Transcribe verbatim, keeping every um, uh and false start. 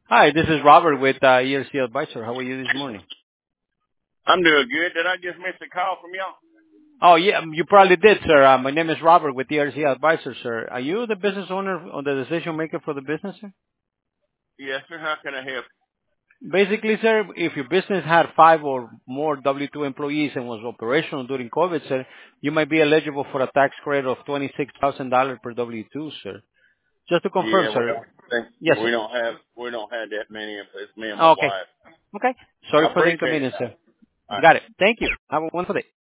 Hi, this is Robert with uh, E R C Advisor. How are you this morning? I'm doing good. Did I just miss a call from y'all? Oh, yeah, um, you probably did, sir. Uh, my name is Robert with E R C Advisor, sir. Are you the business owner or the decision maker for the business, sir? Yes, sir. How can I help? Basically, sir, if your business had five or more W two employees and was operational during COVID, sir, you might be eligible for a tax credit of twenty-six thousand dollars per W two, sir. Just to confirm, Yeah, we sir. don't think Yes, we sir. don't have we don't have that many. It's me and my Okay. wife. Okay. I Sorry for the appreciate it. inconvenience, sir. All right. Got it. Thank you. Have a wonderful day.